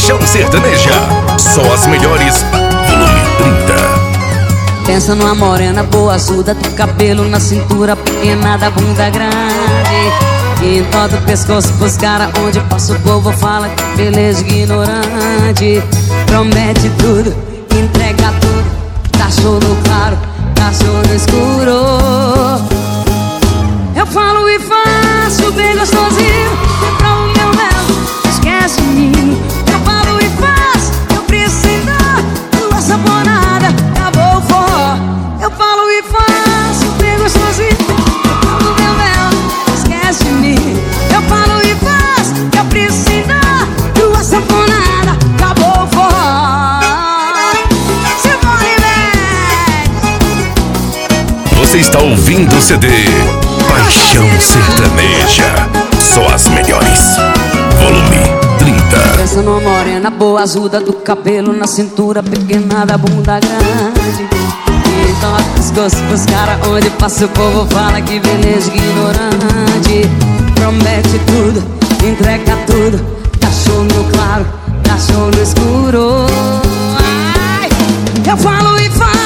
Paixão Sertaneja, só as melhores, volume 30. Pensa numa morena boa, azulda, do cabelo na cintura, pequena da bunda grande, e em todo o pescoço pros caras, onde passa o povo fala que beleza ignorante. Promete tudo, entrega tudo, dá show no claro, dá show no escuro. Eu falo e faço bem gostosinho, pra o meu mel, esquece de mim. Eu falo e faço, eu preciso dar tua saponada, acabou o forró. Eu falo e faço bem gostosinho, pra o meu mel, esquece de mim. Eu falo e faço, eu preciso dar tua saponada, acabou o forró. Se morre, velho. Você está ouvindo o CD Paixão Sertaneja, só as melhores, volume 30. Pensa numa morena boa, azulda, do cabelo na cintura, pequena da bunda grande, e então a pescoço pros caras, onde passa o povo fala que beleza ignorante. Promete tudo, entrega tudo, dá show no claro, dá show no escuro. Ai, eu falo e falo,